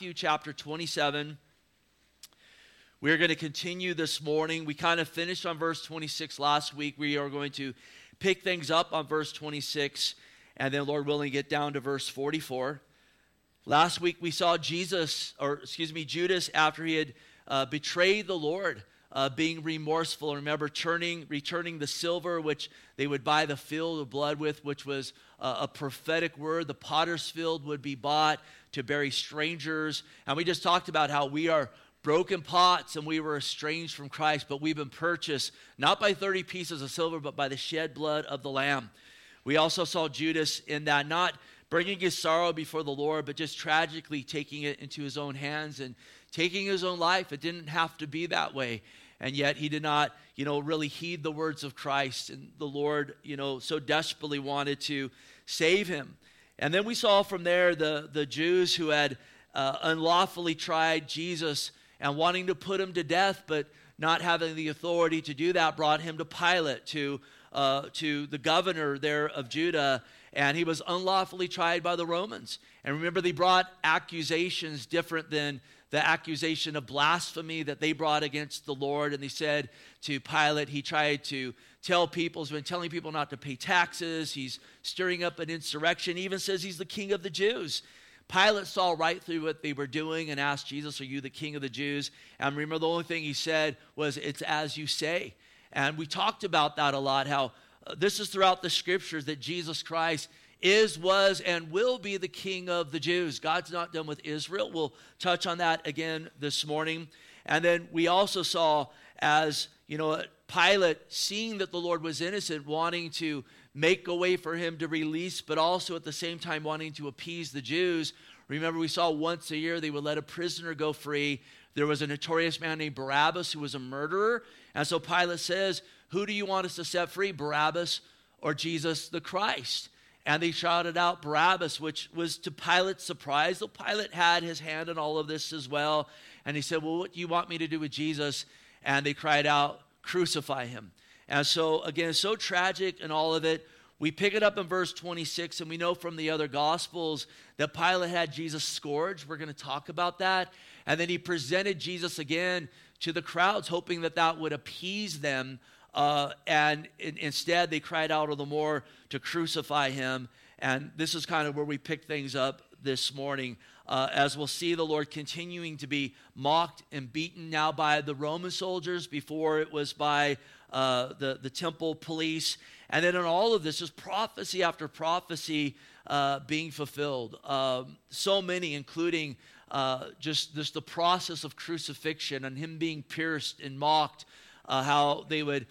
Matthew chapter 27. We're going to continue this morning. We kind of finished on verse 26 last week. We are going to pick things up on verse 26, and then, Lord willing, get down to verse 44. Last week we saw Judas, after he had betrayed the Lord, being remorseful. Remember, returning the silver which they would buy the field of blood with, which was a prophetic word. The potter's field would be bought to bury strangers. And we just talked about how we are broken pots and we were estranged from Christ, but we've been purchased not by 30 pieces of silver, but by the shed blood of the Lamb. We also saw Judas in that, not bringing his sorrow before the Lord, but just tragically taking it into his own hands and taking his own life. It didn't have to be that way. And yet he did not, really heed the words of Christ. And the Lord, so desperately wanted to save him. And then we saw from there the Jews who had unlawfully tried Jesus and wanting to put him to death, but not having the authority to do that, brought him to Pilate, to the governor there of Judah, and he was unlawfully tried by the Romans. And remember, they brought accusations different than the accusation of blasphemy that they brought against the Lord. And they said to Pilate, he tried to tell people, he's been telling people not to pay taxes. He's stirring up an insurrection. He even says he's the king of the Jews. Pilate saw right through what they were doing and asked Jesus, "Are you the king of the Jews?" And remember, the only thing he said was, "It's as you say." And we talked about that a lot, how this is throughout the scriptures that Jesus Christ is, was, and will be the king of the Jews. God's not done with Israel. We'll touch on that again this morning. And then we also saw, as Pilate, seeing that the Lord was innocent, wanting to make a way for him to release, but also at the same time wanting to appease the Jews. Remember, we saw once a year they would let a prisoner go free. There was a notorious man named Barabbas who was a murderer. And so Pilate says, "Who do you want us to set free, Barabbas or Jesus the Christ?" And they shouted out Barabbas, which was to Pilate's surprise. So Pilate had his hand in all of this as well. And he said, "Well, what do you want me to do with Jesus?" And they cried out, "Crucify him." And so, again, so tragic in all of it. We pick it up in verse 26, and we know from the other Gospels that Pilate had Jesus scourged. We're going to talk about that. And then he presented Jesus again to the crowds, hoping that that would appease them. And instead, they cried out all the more to crucify him. And this is kind of where we pick things up this morning. As we'll see, the Lord continuing to be mocked and beaten now by the Roman soldiers. Before it was by the temple police. And then in all of this is prophecy after prophecy being fulfilled. So many, including just the process of crucifixion and him being pierced and mocked, how they would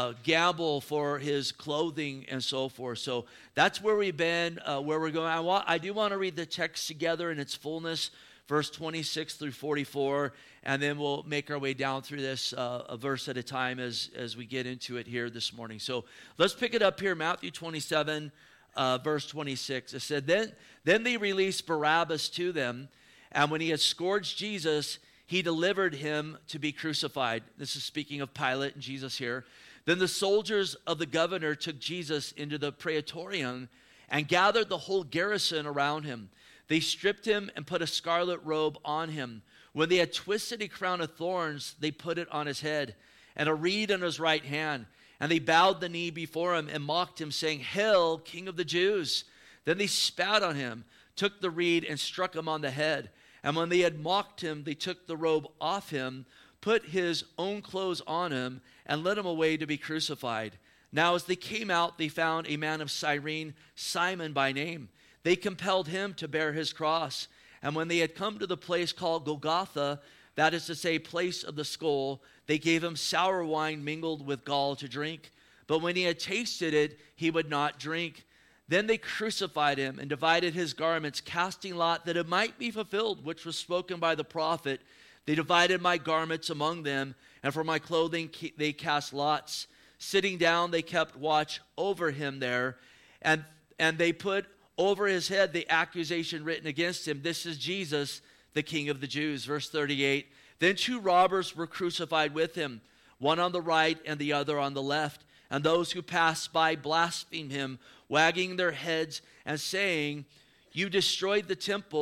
gamble for his clothing and so forth. So that's where we've been, where we're going. I do want to read the text together in its fullness, verse 26 through 44, and then we'll make our way down through this a verse at a time as we get into it here this morning. So let's pick it up here, Matthew 27, verse 26. It said, Then they released Barabbas to them, and when he had scourged Jesus, he delivered him to be crucified. This is speaking of Pilate and Jesus here. Then the soldiers of the governor took Jesus into the praetorium and gathered the whole garrison around him. They stripped him and put a scarlet robe on him. When they had twisted a crown of thorns, they put it on his head and a reed in his right hand. And they bowed the knee before him and mocked him, saying, "Hail, King of the Jews!" Then they spat on him, took the reed and struck him on the head. And when they had mocked him, they took the robe off him, put his own clothes on him, and led him away to be crucified. Now as they came out, they found a man of Cyrene, Simon by name. They compelled him to bear his cross. And when they had come to the place called Golgotha, that is to say, place of the skull, they gave him sour wine mingled with gall to drink. But when he had tasted it, he would not drink. Then they crucified him and divided his garments, casting lot that it might be fulfilled, which was spoken by the prophet. They divided my garments among them, and for my clothing they cast lots. Sitting down, they kept watch over him there, and they put over his head the accusation written against him, "This is Jesus, the King of the Jews." Verse 38, Then 2 robbers were crucified with him, one on the right and the other on the left. And those who passed by blasphemed him, wagging their heads and saying, "You destroyed the temple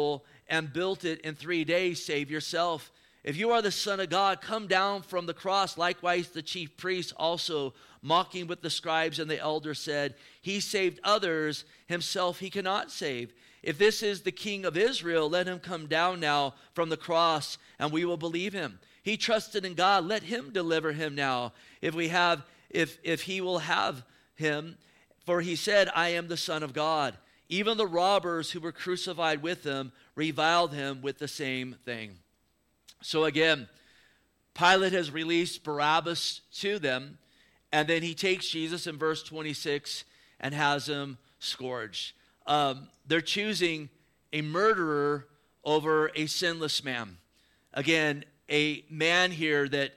and built it in 3 days, save yourself. If you are the Son of God, come down from the cross. Likewise, the chief priests also, mocking with the scribes and the elders, said, he saved others, himself he cannot save. If this is the King of Israel, let him come down now from the cross, and we will believe him. He trusted in God, let him deliver him now, if he will have him. For he said, I am the Son of God. Even the robbers who were crucified with him reviled him with the same thing. So again, Pilate has released Barabbas to them, and then he takes Jesus in verse 26 and has him scourged. They're choosing a murderer over a sinless man. Again, a man here that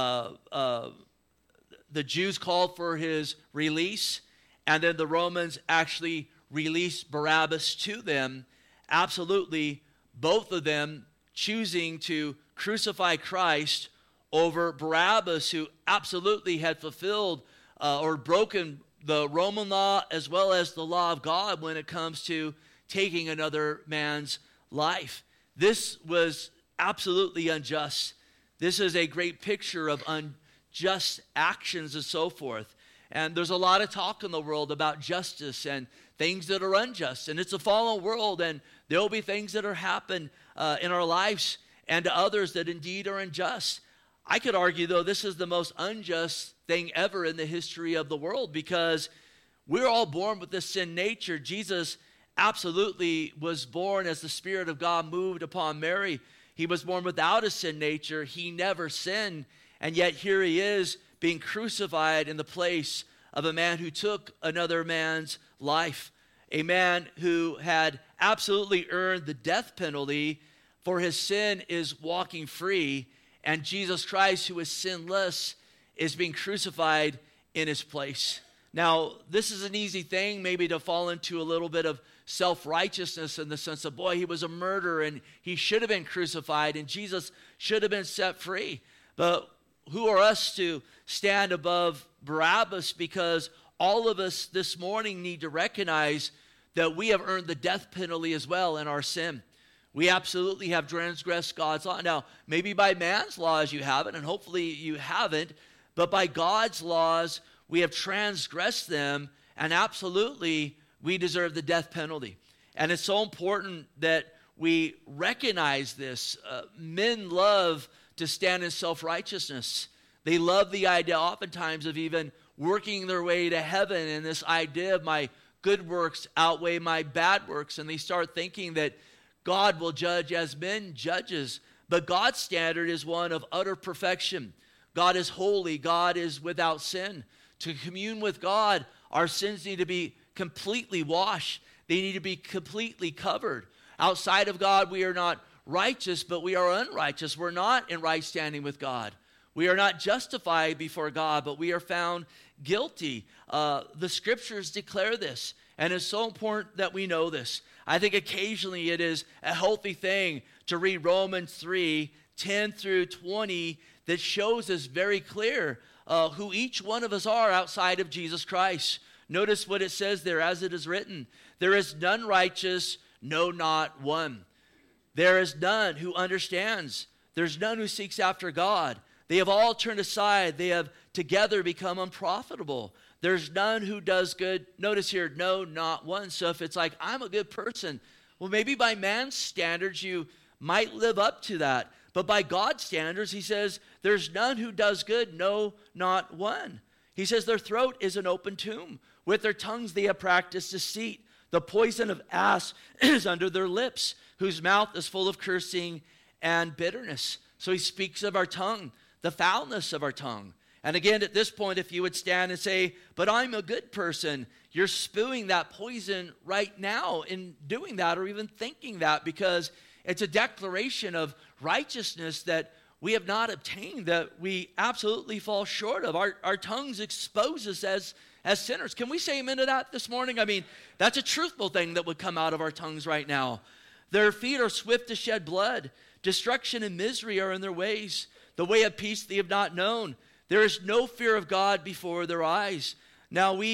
the Jews called for his release, and then the Romans actually released Barabbas to them. Absolutely, both of them choosing to crucify Christ over Barabbas, who absolutely had fulfilled or broken the Roman law as well as the law of God when it comes to taking another man's life. This was absolutely unjust. This is a great picture of unjust actions and so forth. And there's a lot of talk in the world about justice and things that are unjust. And it's a fallen world, and there will be things that are happen in our lives and to others that indeed are unjust. I could argue, though, this is the most unjust thing ever in the history of the world, because we're all born with this sin nature. Jesus absolutely was born as the Spirit of God moved upon Mary. He was born without a sin nature. He never sinned, and yet here he is being crucified in the place of a man who took another man's life, a man who had absolutely earned the death penalty for his sin is walking free, and Jesus Christ, who is sinless, is being crucified in his place. Now, this is an easy thing maybe to fall into a little bit of self-righteousness in the sense of, boy, he was a murderer and he should have been crucified and Jesus should have been set free. But who are us to stand above Barabbas? Because all of us this morning need to recognize that we have earned the death penalty as well in our sin. We absolutely have transgressed God's law. Now, maybe by man's laws you haven't, and hopefully you haven't, but by God's laws, we have transgressed them, and absolutely we deserve the death penalty. And it's so important that we recognize this. Men love to stand in self-righteousness. They love the idea oftentimes of even working their way to heaven, and this idea of my good works outweigh my bad works, and they start thinking that God will judge as men judges. But God's standard is one of utter perfection. God is holy. God is without sin. To commune with God, our sins need to be completely washed. They need to be completely covered. Outside of God, we are not righteous, but we are unrighteous. We're not in right standing with God. We are not justified before God, but we are found guilty. The scriptures declare this, and it's so important that we know this. I think occasionally it is a healthy thing to read Romans 3:10 through 20 that shows us very clear who each one of us are outside of Jesus Christ. Notice what it says there, as it is written. There is none righteous, no, not one. There is none who understands. There's none who seeks after God. They have all turned aside. They have together become unprofitable. There's none who does good. Notice here, no, not one. So if it's like, I'm a good person, well, maybe by man's standards, you might live up to that. But by God's standards, he says, there's none who does good, no, not one. He says their throat is an open tomb. With their tongues they have practiced deceit. The poison of asp is under their lips, whose mouth is full of cursing and bitterness. So he speaks of our tongue, the foulness of our tongue. And again, at this point, if you would stand and say, but I'm a good person, you're spewing that poison right now in doing that or even thinking that, because it's a declaration of righteousness that we have not obtained, that we absolutely fall short of. Our tongues expose us as sinners. Can we say amen to that this morning? I mean, that's a truthful thing that would come out of our tongues right now. Their feet are swift to shed blood. Destruction and misery are in their ways. The way of peace they have not known. There is no fear of God before their eyes. Now we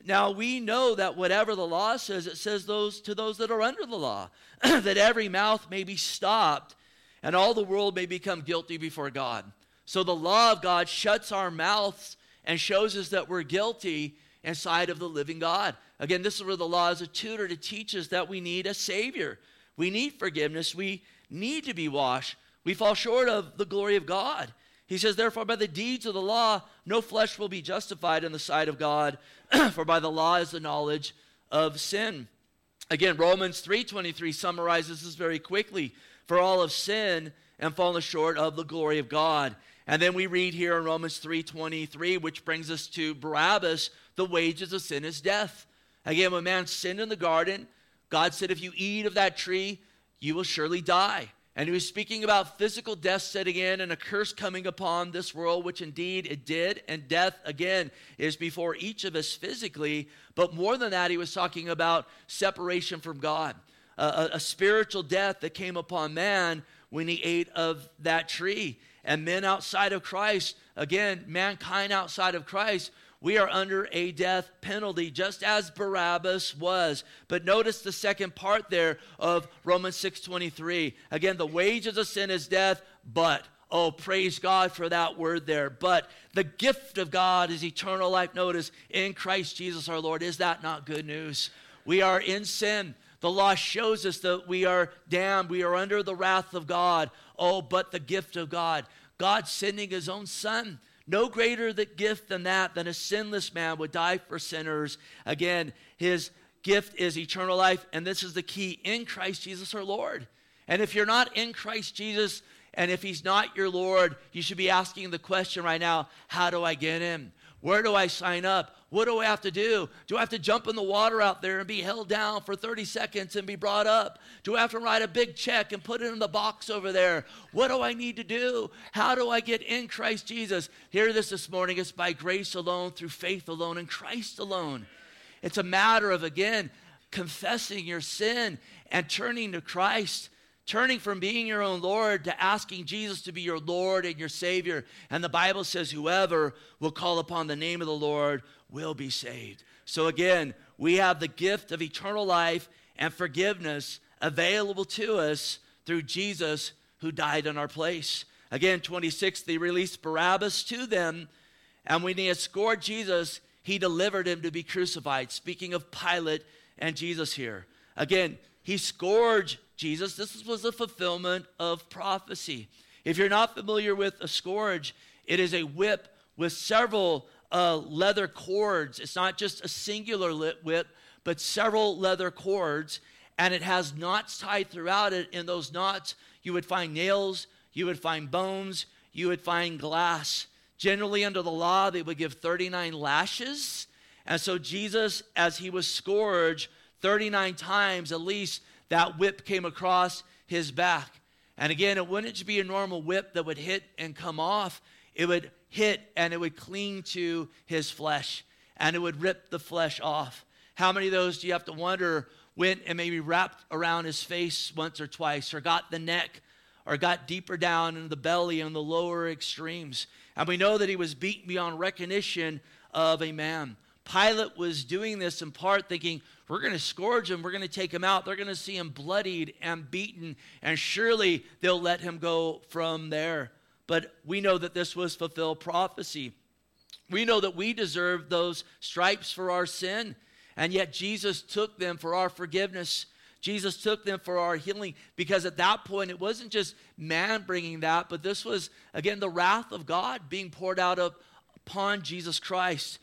Now we know that whatever the law says, it says to those that are under the law, that every mouth may be stopped and all the world may become guilty before God. So the law of God shuts our mouths and shows us that we're guilty inside of the living God. Again, this is where the law is a tutor to teach us that we need a Savior. We need forgiveness. We need to be washed. We fall short of the glory of God. He says, therefore, by the deeds of the law, no flesh will be justified in the sight of God, for by the law is the knowledge of sin. Again, Romans 3:23 summarizes this very quickly. For all have sinned and fallen short of the glory of God. And then we read here in Romans 3:23, which brings us to Barabbas, the wages of sin is death. Again, when man sinned in the garden, God said, if you eat of that tree, you will surely die. And he was speaking about physical death setting in and a curse coming upon this world, which indeed it did. And death, again, is before each of us physically. But more than that, he was talking about separation from God, a spiritual death that came upon man when he ate of that tree. And men outside of Christ, again, mankind outside of Christ, we are under a death penalty, just as Barabbas was. But notice the second part there of Romans 6:23. Again, the wages of sin is death, but, oh, praise God for that word there. But the gift of God is eternal life, notice, in Christ Jesus our Lord. Is that not good news? We are in sin. The law shows us that we are damned. We are under the wrath of God. Oh, but the gift of God. God sending his own Son. No greater gift than that, than a sinless man would die for sinners. Again, his gift is eternal life, and this is the key, in Christ Jesus our Lord. And if you're not in Christ Jesus, and if he's not your Lord, you should be asking the question right now, how do I get in? Where do I sign up? What do I have to do? Do I have to jump in the water out there and be held down for 30 seconds and be brought up? Do I have to write a big check and put it in the box over there? What do I need to do? How do I get in Christ Jesus? Hear this morning. It's by grace alone, through faith alone, in Christ alone. It's a matter of, again, confessing your sin and turning to Christ. Turning from being your own Lord to asking Jesus to be your Lord and your Savior. And the Bible says whoever will call upon the name of the Lord will be saved. So again, we have the gift of eternal life and forgiveness available to us through Jesus who died in our place. Again, 26, they released Barabbas to them. And when he had scored Jesus, he delivered him to be crucified. Speaking of Pilate and Jesus here. Again, he scourged Jesus. This was a fulfillment of prophecy. If you're not familiar with a scourge, it is a whip with several leather cords. It's not just a singular whip, but several leather cords, and it has knots tied throughout it. In those knots, you would find nails, you would find bones, you would find glass. Generally, under the law, they would give 39 lashes. And so Jesus, as he was scourged 39 times at least, that whip came across his back. And again, it wouldn't just be a normal whip that would hit and come off. It would hit and it would cling to his flesh. And it would rip the flesh off. How many of those do you have to wonder went and maybe wrapped around his face once or twice, or got the neck, or got deeper down in the belly and the lower extremes? And we know that he was beaten beyond recognition of a man. Pilate was doing this in part thinking, we're going to scourge him, we're going to take him out, they're going to see him bloodied and beaten, and surely they'll let him go from there. But we know that this was fulfilled prophecy. We know that we deserve those stripes for our sin, and yet Jesus took them for our forgiveness. Jesus took them for our healing, because at that point it wasn't just man bringing that, but this was, again, the wrath of God being poured out upon Jesus Christ.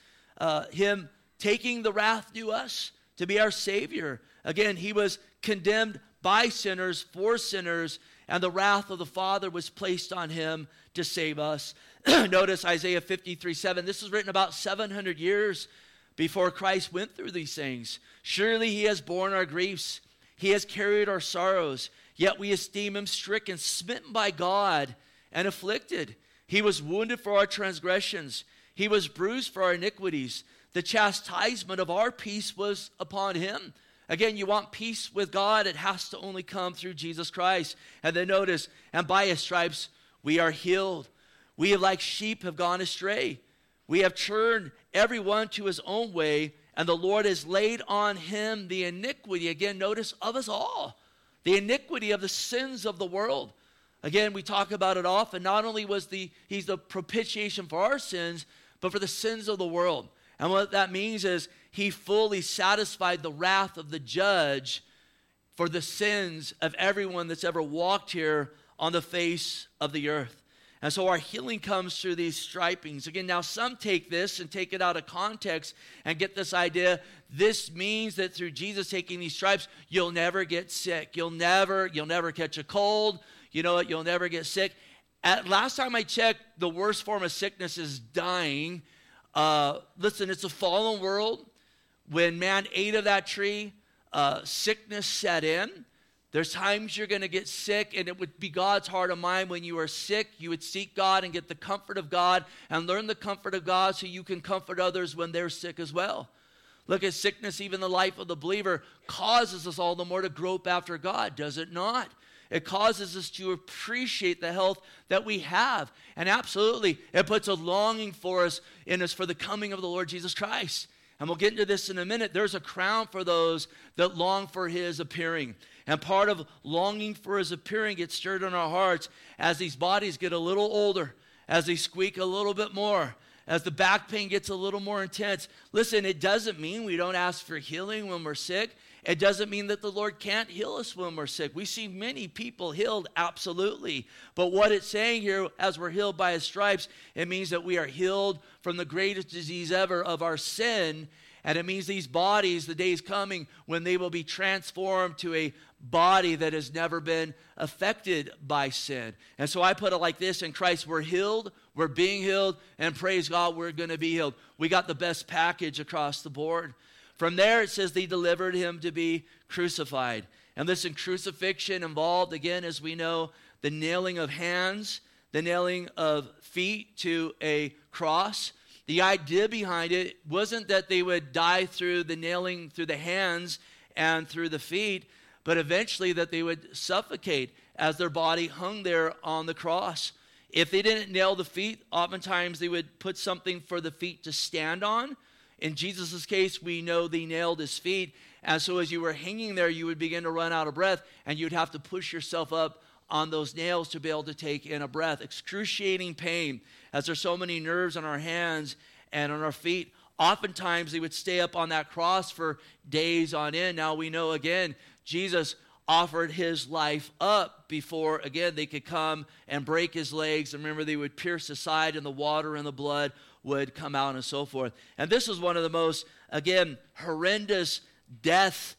Him taking the wrath due us to be our Savior. Again, he was condemned by sinners for sinners, and the wrath of the Father was placed on him to save us. Notice Isaiah 53:7. This is written about 700 years before Christ went through these things. Surely he has borne our griefs. He has carried our sorrows. Yet we esteem him stricken, smitten by God, and afflicted. He was wounded for our transgressions. He was bruised for our iniquities. The chastisement of our peace was upon him. Again, you want peace with God, it has to only come through Jesus Christ. And then notice, and by his stripes we are healed. We like sheep have gone astray. We have turned everyone to his own way, And the Lord has laid on him the iniquity, again, notice, of us all. The iniquity of the sins of the world. Again, we talk about it often. Not only was he's the propitiation for our sins, but for the sins of the world. And what that means is he fully satisfied the wrath of the judge for the sins of everyone that's ever walked here on the face of the earth. And so our healing comes through these stripings. Again, now some take this and take it out of context and get this idea. This means that through Jesus taking these stripes, you'll never get sick. You'll never catch a cold. You know what? You'll never get sick. Last time I checked, the worst form of sickness is dying. Listen, it's a fallen world. When man ate of that tree, sickness set in. There's times you're going to get sick, and it would be God's heart and mind when you are sick. You would seek God and get the comfort of God and learn the comfort of God so you can comfort others when they're sick as well. Look at sickness, even the life of the believer, causes us all the more to grope after God, does it not? It causes us to appreciate the health that we have. And absolutely, it puts a longing for us in us for the coming of the Lord Jesus Christ. And we'll get into this in a minute. There's a crown for those that long for his appearing. And part of longing for his appearing gets stirred in our hearts as these bodies get a little older, as they squeak a little bit more, as the back pain gets a little more intense. Listen, it doesn't mean we don't ask for healing when we're sick. It doesn't mean that the Lord can't heal us when we're sick. We see many people healed, absolutely. But what it's saying here, as we're healed by his stripes, it means that we are healed from the greatest disease ever of our sin. And it means these bodies, the day is coming when they will be transformed to a body that has never been affected by sin. And so I put it like this: in Christ we're healed, we're being healed, and praise God, we're going to be healed. We got the best package across the board. From there it says they delivered him to be crucified. And listen, crucifixion involved, again, as we know, the nailing of hands, the nailing of feet to a cross. The idea behind it wasn't that they would die through the nailing through the hands and through the feet, but eventually that they would suffocate as their body hung there on the cross. If they didn't nail the feet, oftentimes they would put something for the feet to stand on. In Jesus' case, we know they nailed his feet. And so as you were hanging there, you would begin to run out of breath, and you'd have to push yourself up on those nails to be able to take in a breath. Excruciating pain, as there's so many nerves on our hands and on our feet. Oftentimes, they would stay up on that cross for days on end. Now we know, again, Jesus offered his life up before, again, they could come and break his legs. And remember, they would pierce his side, and the water and the blood would come out and so forth. And this was one of the most, again, horrendous death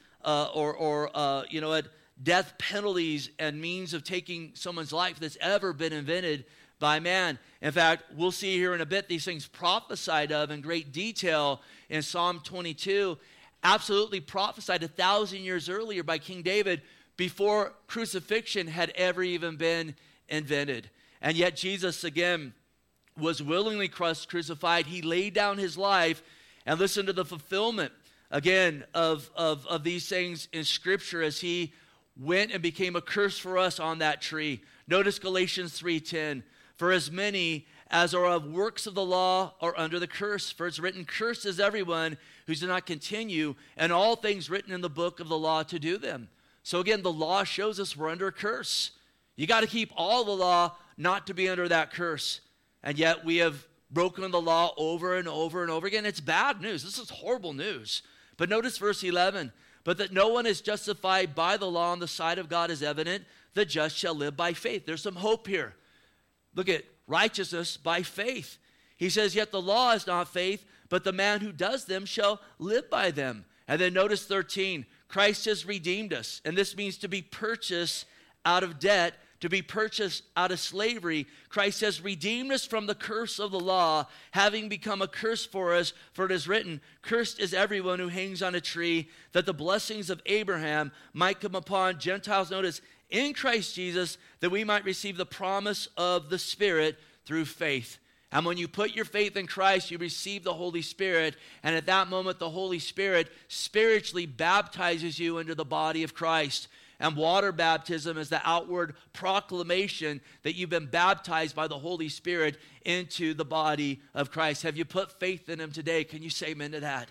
death penalties and means of taking someone's life that's ever been invented by man. In fact, we'll see here in a bit these things prophesied of in great detail in Psalm 22, absolutely prophesied 1,000 years earlier by King David before crucifixion had ever even been invented. And yet Jesus, again, was willingly crucified. He laid down his life, and listen to the fulfillment, again, of these things in Scripture as he went and became a curse for us on that tree. Notice Galatians 3:10. For as many as are of works of the law are under the curse. For it's written, cursed is everyone who does not continue in all things written in the book of the law to do them. So again, the law shows us we're under a curse. You got to keep all the law not to be under that curse. And yet we have broken the law over and over and over again. It's bad news. This is horrible news. But notice verse 11. But that no one is justified by the law on the side of God is evident. The just shall live by faith. There's some hope here. Look at righteousness by faith. He says, yet the law is not faith, but the man who does them shall live by them. And then notice 13. Christ has redeemed us. And this means to be purchased out of debt, to be purchased out of slavery. Christ has redeemed us from the curse of the law, having become a curse for us. For it is written, cursed is everyone who hangs on a tree, that the blessings of Abraham might come upon Gentiles. Notice, in Christ Jesus, that we might receive the promise of the Spirit through faith. And when you put your faith in Christ, you receive the Holy Spirit. And at that moment, the Holy Spirit spiritually baptizes you into the body of Christ. And water baptism is the outward proclamation that you've been baptized by the Holy Spirit into the body of Christ. Have you put faith in him today? Can you say amen to that?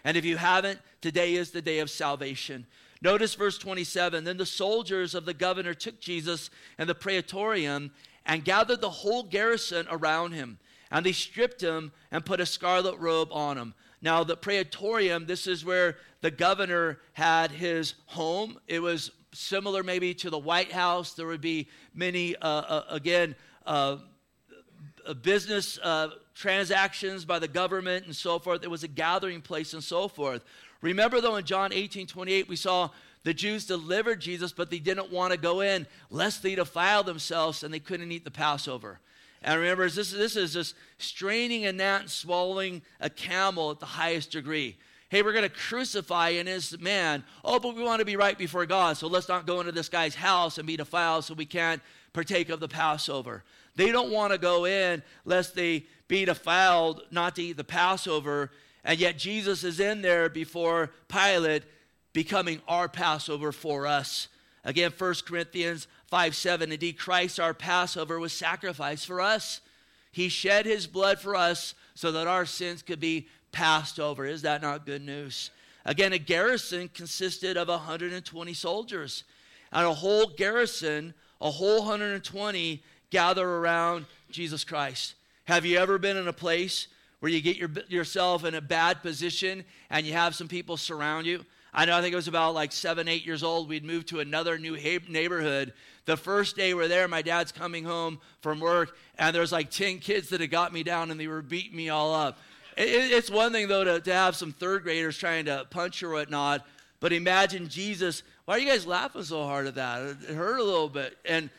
And if you haven't, today is the day of salvation. Notice verse 27. Then the soldiers of the governor took Jesus and the praetorium and gathered the whole garrison around him. And they stripped him and put a scarlet robe on him. Now, the praetorium, this is where the governor had his home. It was similar maybe to the White House. There would be many, business transactions by the government and so forth. It was a gathering place and so forth. Remember, though, in John 18:28, we saw the Jews delivered Jesus, but they didn't want to go in lest they defile themselves, and they couldn't eat the Passover. And remember, this is just straining a gnat and swallowing a camel at the highest degree. Hey, we're going to crucify an innocent man. Oh, but we want to be right before God, so let's not go into this guy's house and be defiled so we can't partake of the Passover. They don't want to go in lest they be defiled, not to eat the Passover. And yet Jesus is in there before Pilate, becoming our Passover for us. Again, 1 Corinthians 5:7, indeed Christ our Passover was sacrificed for us. He shed his blood for us so that our sins could be passed over. Is that not good news? Again, a garrison consisted of 120 soldiers. And a whole garrison, a whole 120, gather around Jesus Christ. Have you ever been in a place where you get yourself in a bad position and you have some people surround you? I think it was about like 7, 8 years old. We'd moved to another new neighborhood. The first day we're there, my dad's coming home from work, and there's like 10 kids that had got me down, and they were beating me all up. It's one thing, though, to have some third graders trying to punch or whatnot, but imagine Jesus. Why are you guys laughing so hard at that? It hurt a little bit. And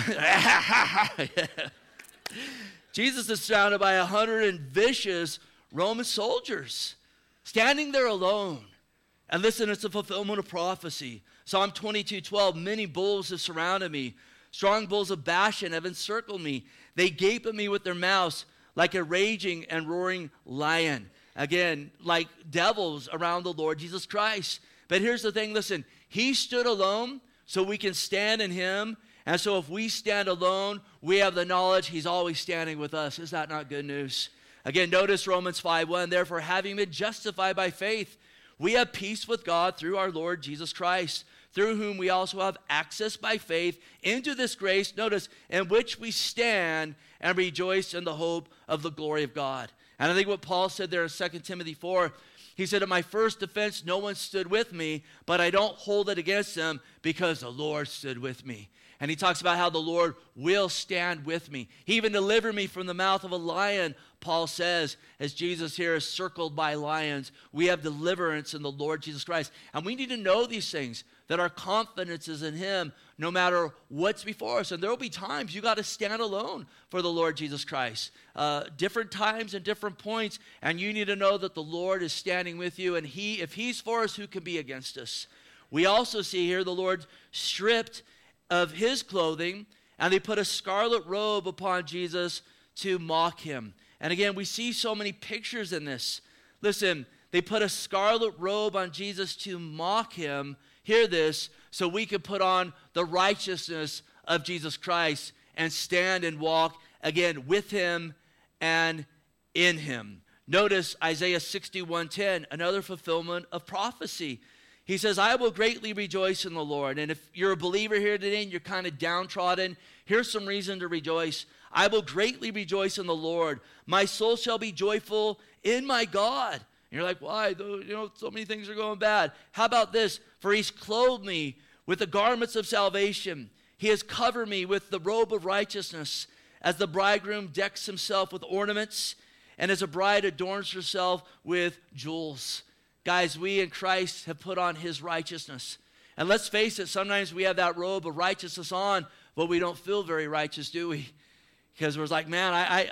Jesus is surrounded by 100 vicious Roman soldiers standing there alone. And listen, it's a fulfillment of prophecy. Psalm 22:12, many bulls have surrounded me. Strong bulls of Bashan have encircled me. They gape at me with their mouths like a raging and roaring lion. Again, like devils around the Lord Jesus Christ. But here's the thing, listen, he stood alone so we can stand in him. And so if we stand alone, we have the knowledge he's always standing with us. Is that not good news? Again, notice Romans 5:1, therefore having been justified by faith, we have peace with God through our Lord Jesus Christ, through whom we also have access by faith into this grace, notice, in which we stand and rejoice in the hope of the glory of God. And I think what Paul said there in 2 Timothy 4, he said, in my first defense, no one stood with me, but I don't hold it against them because the Lord stood with me. And he talks about how the Lord will stand with me. He even delivered me from the mouth of a lion, Paul says, as Jesus here is circled by lions. We have deliverance in the Lord Jesus Christ. And we need to know these things, that our confidence is in him no matter what's before us. And there will be times you got to stand alone for the Lord Jesus Christ. Different times and different points. And you need to know that the Lord is standing with you. And if he's for us, who can be against us? We also see here the Lord stripped of his clothing, and they put a scarlet robe upon Jesus to mock him. And again, we see so many pictures in this. Listen, they put a scarlet robe on Jesus to mock him. Hear this, so we could put on the righteousness of Jesus Christ and stand and walk again with him and in him. Notice Isaiah 61:10, another fulfillment of prophecy. He says, I will greatly rejoice in the Lord. And if you're a believer here today and you're kind of downtrodden, here's some reason to rejoice. I will greatly rejoice in the Lord. My soul shall be joyful in my God. And you're like, why? So many things are going bad. How about this? For he's clothed me with the garments of salvation. He has covered me with the robe of righteousness, as the bridegroom decks himself with ornaments, and as a bride adorns herself with jewels. Guys, we in Christ have put on his righteousness. And let's face it, sometimes we have that robe of righteousness on, but we don't feel very righteous, do we? Because we're like, man,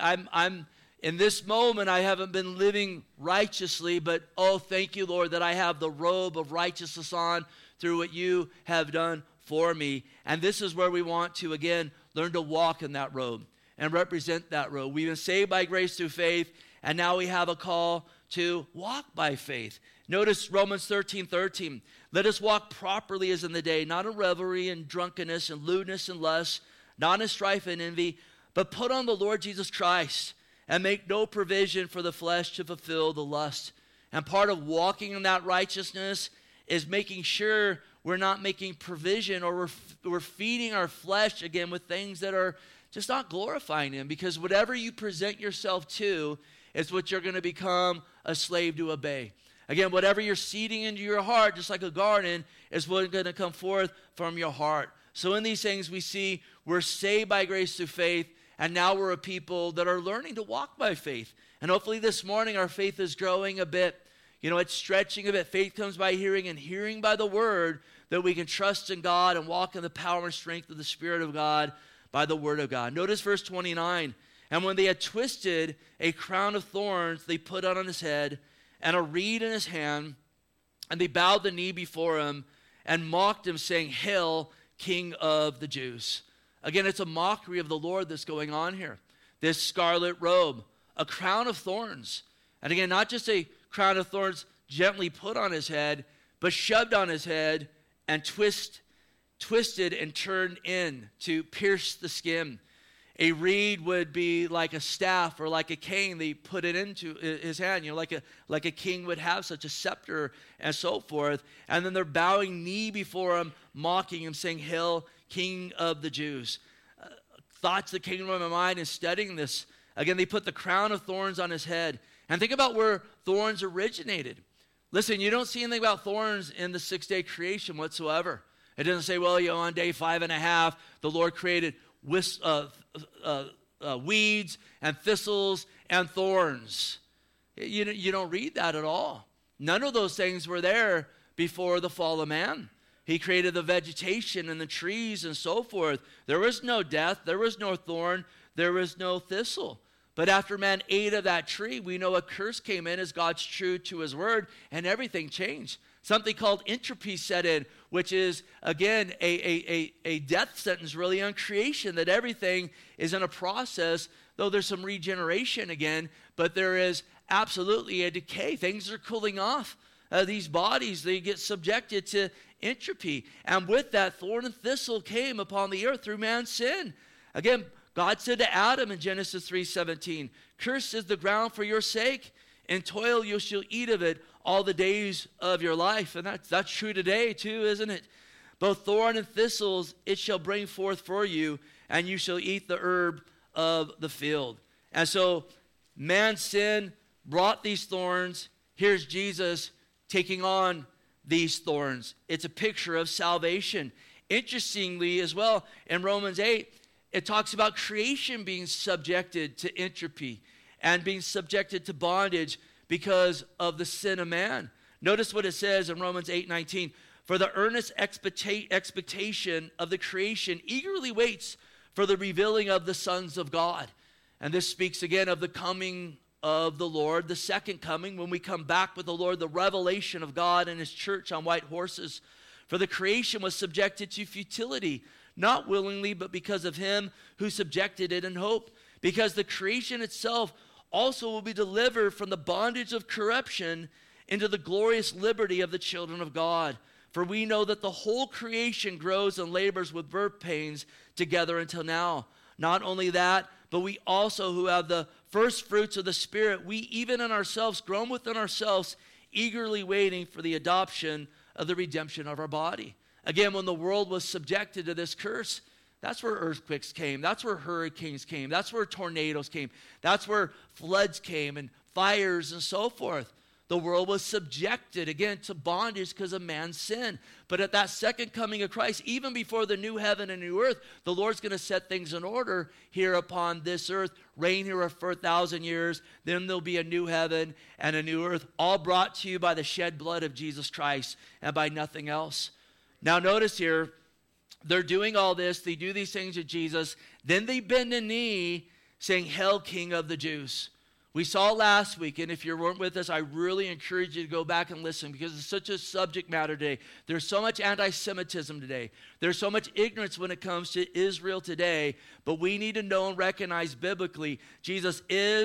I'm in this moment, I haven't been living righteously, but oh, thank you, Lord, that I have the robe of righteousness on through what you have done for me. And this is where we want to, again, learn to walk in that robe and represent that robe. We've been saved by grace through faith, and now we have a call to walk by faith. Notice Romans 13:13. Let us walk properly as in the day, not in revelry and drunkenness and lewdness and lust, not in strife and envy, but put on the Lord Jesus Christ and make no provision for the flesh to fulfill the lust And part of walking in that righteousness is making sure we're not making provision, or we're feeding our flesh, again, with things that are just not glorifying Him. Because whatever you present yourself to is what you're going to become a slave to obey. Again, whatever you're seeding into your heart, just like a garden, is what's going to come forth from your heart. So in these things we see we're saved by grace through faith, and now we're a people that are learning to walk by faith. And hopefully this morning our faith is growing a bit. It's stretching a bit. Faith comes by hearing, and hearing by the word, that we can trust in God and walk in the power and strength of the Spirit of God by the word of God. Notice verse 29. And when they had twisted a crown of thorns, they put on his head, and a reed in his hand, and they bowed the knee before him and mocked him, saying, Hail, King of the Jews. Again, it's a mockery of the Lord that's going on here. This scarlet robe, a crown of thorns. And again, not just a crown of thorns gently put on his head, but shoved on his head and twisted and turned in to pierce the skin. A reed would be like a staff or like a cane. They put it into his hand, like a king would have such a scepter and so forth. And then they're bowing knee before him, mocking him, saying, Hail, King of the Jews. Thoughts that came to my mind in studying this. Again, they put the crown of thorns on his head. And think about where thorns originated. Listen, you don't see anything about thorns in the 6-day creation whatsoever. It doesn't say, well, on day 5.5, the Lord created weeds and thistles and thorns. You don't read that at all. None of those things were there before the fall of man. He created the vegetation and the trees and so forth. There was no death. There was no thorn. There was no thistle. But after man ate of that tree, we know a curse came in as God's true to his word, and everything changed. Something called entropy set in, which is, again, a death sentence really on creation, that everything is in a process, though there's some regeneration again, but there is absolutely a decay. Things are cooling off. These bodies, they get subjected to entropy. And with that, thorn and thistle came upon the earth through man's sin. Again, God said to Adam in Genesis 3:17, Cursed is the ground for your sake. In toil you shall eat of it all the days of your life. And that's true today too, isn't it? Both thorn and thistles it shall bring forth for you, and you shall eat the herb of the field. And so man's sin brought these thorns. Here's Jesus taking on these thorns. It's a picture of salvation. Interestingly as well, in Romans 8, it talks about creation being subjected to entropy and being subjected to bondage because of the sin of man. Notice what it says in Romans 8:19. For the earnest expectation of the creation eagerly waits for the revealing of the sons of God. And this speaks again of the coming of the Lord, the second coming, when we come back with the Lord, the revelation of God and his church on white horses. For the creation was subjected to futility, not willingly, but because of him who subjected it in hope. Because the creation itself also will be delivered from the bondage of corruption into the glorious liberty of the children of God. For we know that the whole creation grows and labors with birth pains together until now. Not only that, but we also who have the first fruits of the Spirit, we even in ourselves, grown within ourselves, eagerly waiting for the adoption of the redemption of our body. Again, when the world was subjected to this curse, that's where earthquakes came. That's where hurricanes came. That's where tornadoes came. That's where floods came and fires and so forth. The world was subjected, again, to bondage because of man's sin. But at that second coming of Christ, even before the new heaven and new earth, the Lord's going to set things in order here upon this earth, reign here for 1,000 years. Then there'll be a new heaven and a new earth, all brought to you by the shed blood of Jesus Christ and by nothing else. Now notice here, they're doing all this. They do these things with Jesus. Then they bend a knee saying, Hail, King of the Jews. We saw last week, and if you weren't with us, I really encourage you to go back and listen because it's such a subject matter today. There's so much anti-Semitism today. There's so much ignorance when it comes to Israel today, but we need to know and recognize biblically Jesus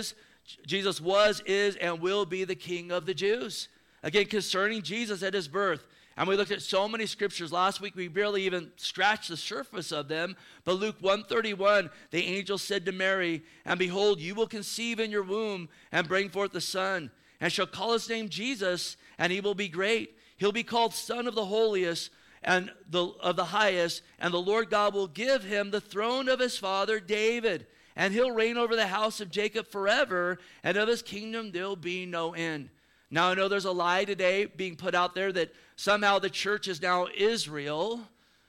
was, is, and will be the King of the Jews. Again, concerning Jesus at his birth. And we looked at so many scriptures. Last week, we barely even scratched the surface of them. But Luke 1:31, the angel said to Mary, And behold, you will conceive in your womb and bring forth a son, and shall call his name Jesus, and he will be great. He'll be called Son of the Holiest, and of the Highest, and the Lord God will give him the throne of his father David, and he'll reign over the house of Jacob forever, and of his kingdom there'll be no end. Now, I know there's a lie today being put out there that somehow the church is now Israel.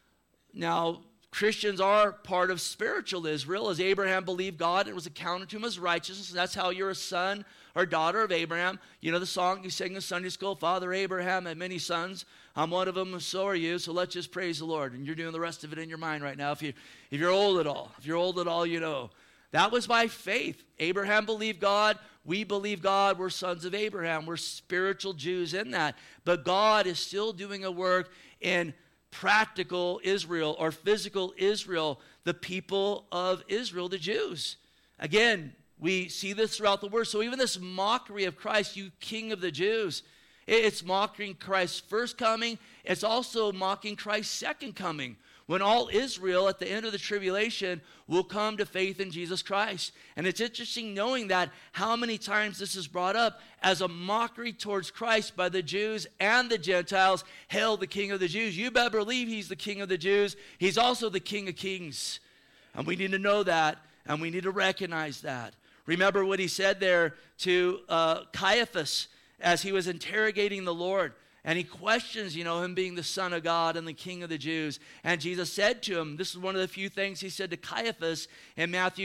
Now, Christians are part of spiritual Israel, as Abraham believed God, and it was accounted to him as righteousness. That's how you're a son or daughter of Abraham. You know the song you sing in Sunday school, Father Abraham had many sons. I'm one of them, and so are you. So let's just praise the Lord. And you're doing the rest of it in your mind right now. If you're old at all, you know. That was by faith. Abraham believed God. We believe God. We're sons of Abraham. We're spiritual Jews in that. But God is still doing a work in practical Israel or physical Israel, the people of Israel, the Jews. Again, we see this throughout the word. So even this mockery of Christ, you King of the Jews, it's mocking Christ's first coming. It's also mocking Christ's second coming, when all Israel at the end of the tribulation will come to faith in Jesus Christ. And it's interesting knowing that how many times this is brought up as a mockery towards Christ by the Jews and the Gentiles. Hail the King of the Jews. You better believe he's the King of the Jews. He's also the King of Kings. And we need to know that, and we need to recognize that. Remember what he said there to Caiaphas as he was interrogating the Lord. And he questions, him being the Son of God and the King of the Jews. And Jesus said to him, this is one of the few things he said to Caiaphas in Matthew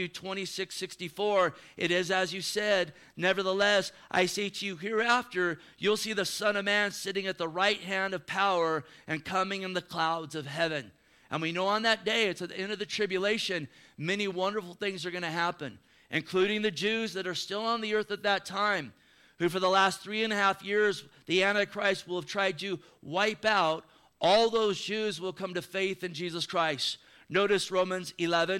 26:64. It is as you said, nevertheless, I say to you, hereafter you'll see the Son of Man sitting at the right hand of power and coming in the clouds of heaven. And we know on that day, it's at the end of the tribulation, many wonderful things are going to happen, including the Jews that are still on the earth at that time, who for the last 3.5 years, the Antichrist will have tried to wipe out. All those Jews will come to faith in Jesus Christ. Notice Romans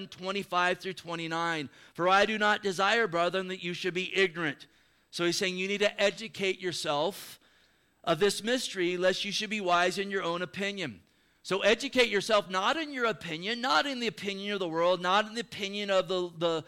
11:25-29. For I do not desire, brethren, that you should be ignorant. So he's saying you need to educate yourself of this mystery, lest you should be wise in your own opinion. So educate yourself not in your opinion, not in the opinion of the world, not in the opinion of the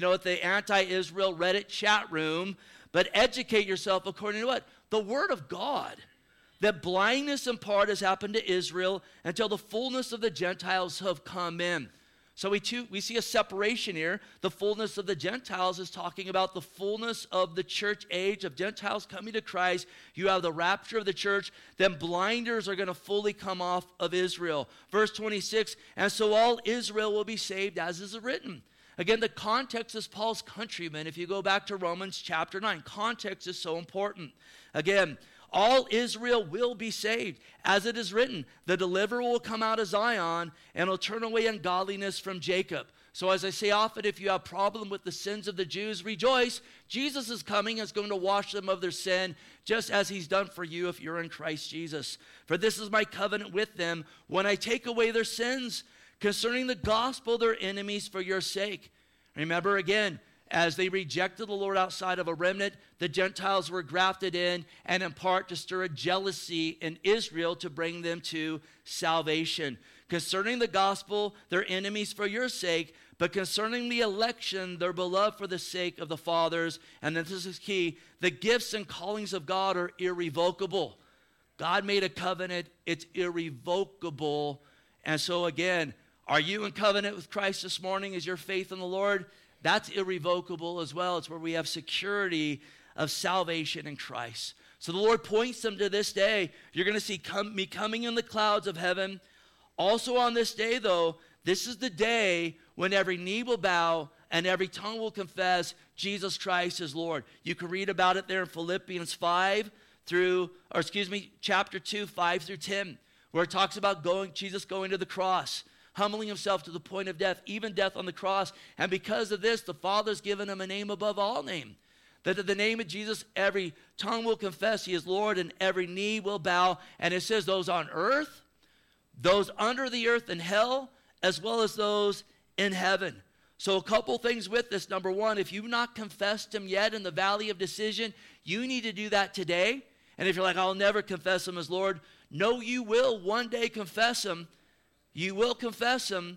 anti-Israel Reddit chat room, but educate yourself according to what? The Word of God. That blindness in part has happened to Israel until the fullness of the Gentiles have come in. So we see a separation here. The fullness of the Gentiles is talking about the fullness of the church age of Gentiles coming to Christ. You have the rapture of the church. Then blinders are going to fully come off of Israel. Verse 26, and so all Israel will be saved as is written. Again, the context is Paul's countrymen. If you go back to Romans chapter 9, context is so important. Again, all Israel will be saved. As it is written, the deliverer will come out of Zion and will turn away ungodliness from Jacob. So as I say often, if you have a problem with the sins of the Jews, rejoice. Jesus is coming, is going to wash them of their sin, just as he's done for you if you're in Christ Jesus. For this is my covenant with them when I take away their sins. Concerning the gospel, their enemies for your sake. Remember again, as they rejected the Lord outside of a remnant, the Gentiles were grafted in part to stir a jealousy in Israel to bring them to salvation. Concerning the gospel, their enemies for your sake, but concerning the election, they're beloved for the sake of the fathers. And then this is key, the gifts and callings of God are irrevocable. God made a covenant, it's irrevocable. And so again, are you in covenant with Christ this morning? Is your faith in the Lord? That's irrevocable as well. It's where we have security of salvation in Christ. So the Lord points them to this day. You're going to see me coming in the clouds of heaven. Also on this day, though, this is the day when every knee will bow and every tongue will confess Jesus Christ is Lord. You can read about it there in Philippians chapter 2, 5-10, where it talks about Jesus going to the cross, humbling himself to the point of death, even death on the cross. And because of this, the Father's given him a name above all name. That at the name of Jesus, every tongue will confess he is Lord and every knee will bow. And it says those on earth, those under the earth in hell, as well as those in heaven. So a couple things with this. Number one, if you've not confessed him yet in the valley of decision, you need to do that today. And if you're like, I'll never confess him as Lord, no, you will one day confess him. You will confess him,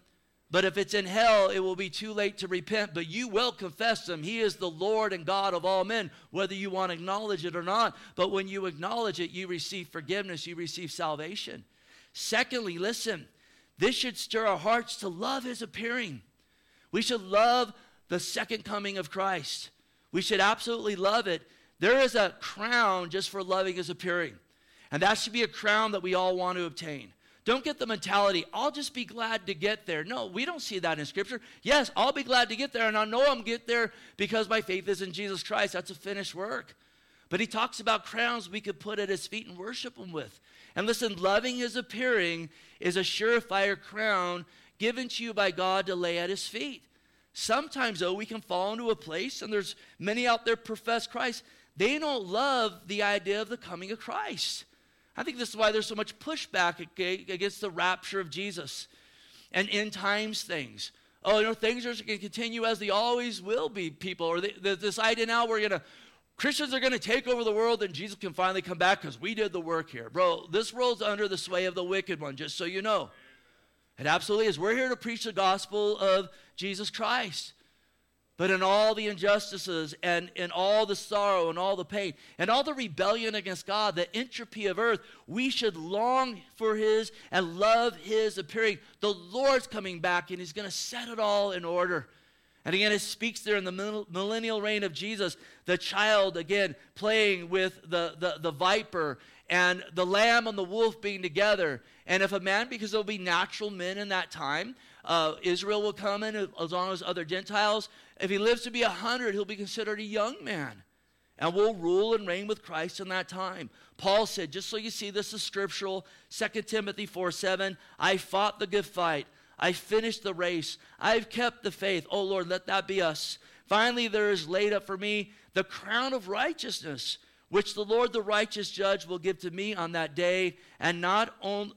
But if it's in hell, it will be too late to repent. But you will confess him. He is the Lord and God of all men, whether you want to acknowledge it or not. But when you acknowledge it, you receive forgiveness. You receive salvation. Secondly, listen, this should stir our hearts to love his appearing. We should love the second coming of Christ. We should absolutely love it. There is a crown just for loving his appearing. And that should be a crown that we all want to obtain. Don't get the mentality, I'll just be glad to get there. No, we don't see that in Scripture. Yes, I'll be glad to get there, and I know I'm get there because my faith is in Jesus Christ. That's a finished work. But he talks about crowns we could put at his feet and worship him with. And listen, loving his appearing is a surefire crown given to you by God to lay at his feet. Sometimes, though, we can fall into a place, and there's many out there profess Christ, they don't love the idea of the coming of Christ. I think this is why there's so much pushback against the rapture of Jesus and end times things. Oh, things are going to continue as they always will be, people. Or this idea now Christians are going to take over the world and Jesus can finally come back because we did the work here. Bro, this world's under the sway of the wicked one, just so you know. It absolutely is. We're here to preach the gospel of Jesus Christ. But in all the injustices and in all the sorrow and all the pain and all the rebellion against God, the entropy of earth, we should long for his and love his appearing. The Lord's coming back and he's going to set it all in order. And again, it speaks there in the millennial reign of Jesus, the child, again, playing with the viper and the lamb and the wolf being together. And if a man, because there'll be natural men in that time, Israel will come in as long as other Gentiles. If he lives to be 100, he'll be considered a young man and will rule and reign with Christ in that time. Paul said, just so you see this is scriptural, 2 Timothy 4:7, I fought the good fight. I finished the race. I've kept the faith. Oh, Lord, let that be us. Finally, there is laid up for me the crown of righteousness, which the Lord, the righteous judge, will give to me on that day, and not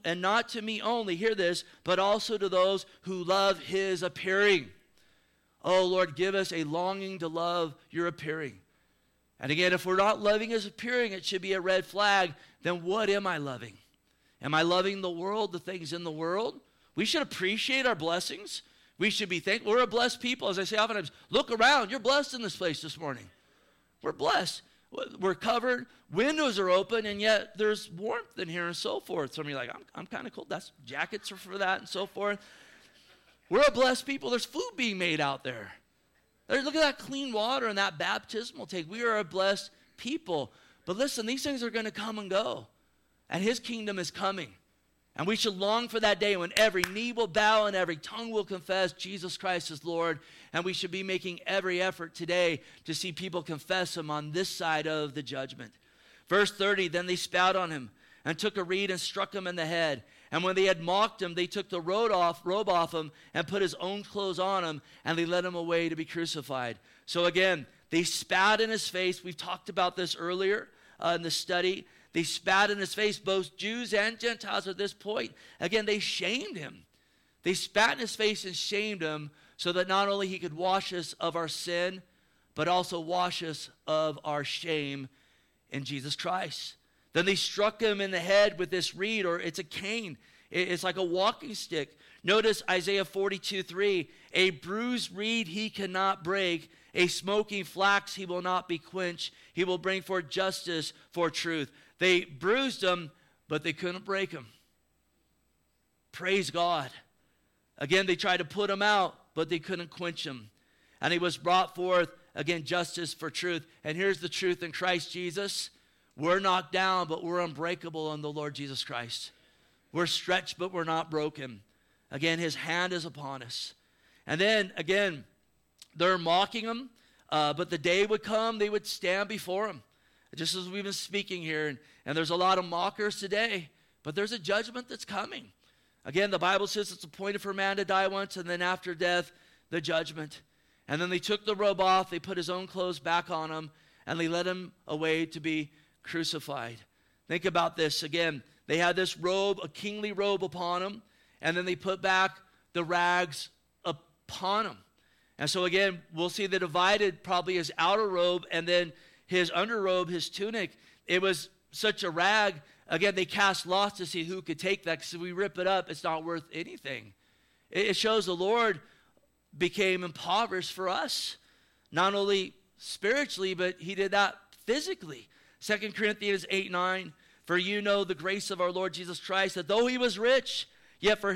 to me only, hear this, but also to those who love his appearing. Oh, Lord, give us a longing to love your appearing. And again, if we're not loving his appearing, it should be a red flag. Then what am I loving? Am I loving the world, the things in the world? We should appreciate our blessings. We should be thankful. We're a blessed people. As I say oftentimes, look around. You're blessed in this place this morning. We're blessed. We're covered. Windows are open, and yet there's warmth in here and so forth. Some of you are like, I'm kind of cold. That's jackets are for that and so forth. We're a blessed people. There's food being made out there. Look at that clean water and that baptismal tank. We are a blessed people. But listen, these things are going to come and go, and his kingdom is coming. And we should long for that day when every knee will bow and every tongue will confess Jesus Christ is Lord. And we should be making every effort today to see people confess him on this side of the judgment. Verse 30, then they spat on him and took a reed and struck him in the head. And when they had mocked him, they took the robe off him and put his own clothes on him, and they led him away to be crucified. So again, they spat in his face. We've talked about this earlier in the study. They spat in his face, both Jews and Gentiles at this point. Again, they shamed him. They spat in his face and shamed him so that not only he could wash us of our sin, but also wash us of our shame in Jesus Christ. Then they struck him in the head with this reed, or it's a cane. It's like a walking stick. Notice Isaiah 42:3, a bruised reed he cannot break, a smoking flax he will not be quenched. He will bring forth justice for truth. They bruised him, but they couldn't break him. Praise God. Again, they tried to put him out, but they couldn't quench him. And he was brought forth, again, justice for truth. And here's the truth in Christ Jesus. We're knocked down, but we're unbreakable in the Lord Jesus Christ. We're stretched, but we're not broken. Again, his hand is upon us. And then, again, they're mocking him, but the day would come, they would stand before him. Just as we've been speaking here, and there's a lot of mockers today, but there's a judgment that's coming. Again, the Bible says it's appointed for man to die once, and then after death, the judgment. And then they took the robe off, they put his own clothes back on him, and they led him away to be crucified. Think about this. Again, they had this robe, a kingly robe upon him, and then they put back the rags upon him. And so again, we'll see they divided probably his outer robe and then his underrobe, his tunic. It was such a rag. Again, they cast lots to see who could take that, because if we rip it up, it's not worth anything. it shows the Lord became impoverished for us, not only spiritually, but he did that physically. 2 Corinthians 8:9, for you know the grace of our Lord Jesus Christ, that though he was rich, yet for